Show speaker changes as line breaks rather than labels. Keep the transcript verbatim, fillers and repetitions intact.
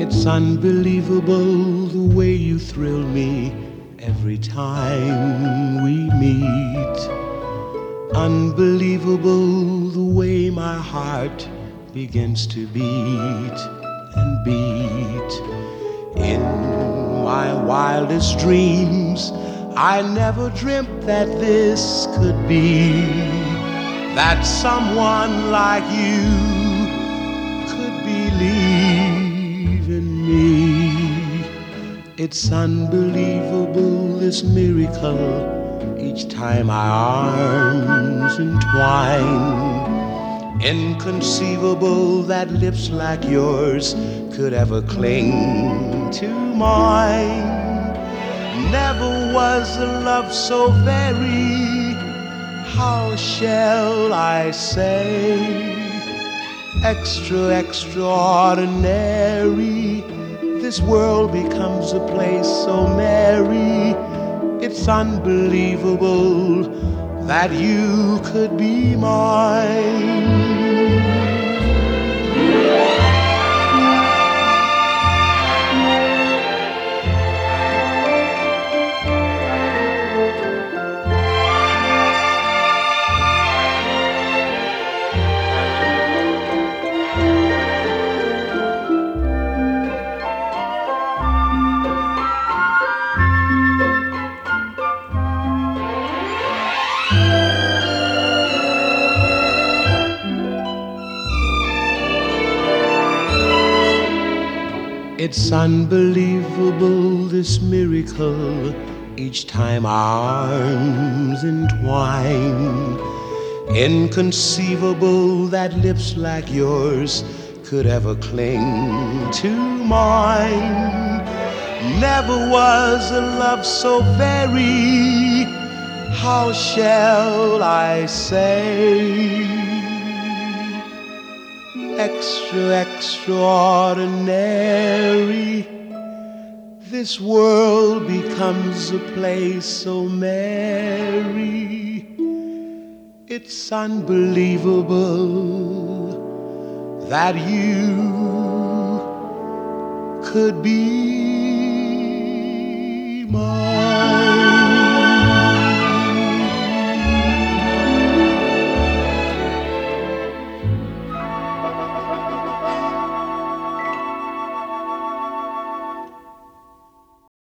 It's unbelievable the way you thrill me every time we meet. Unbelievable the way my heart begins to beat and beat. In my wildest dreams, I never dreamt that this could be, that someone like you could believe in me. It's unbelievable, this miracle, each time my arms entwine. Inconceivable that lips like yours could ever cling to mine. Never was a love so very, how shall I say, extra, extraordinary. This world becomes a place so merry. It's unbelievable that you could be mine. It's unbelievable, this miracle, each time our arms entwine. Inconceivable that lips like yours could ever cling to mine. Never was a love so very, how shall I say, extra, extraordinary. This world becomes a place so merry. It's unbelievable that you could be mine.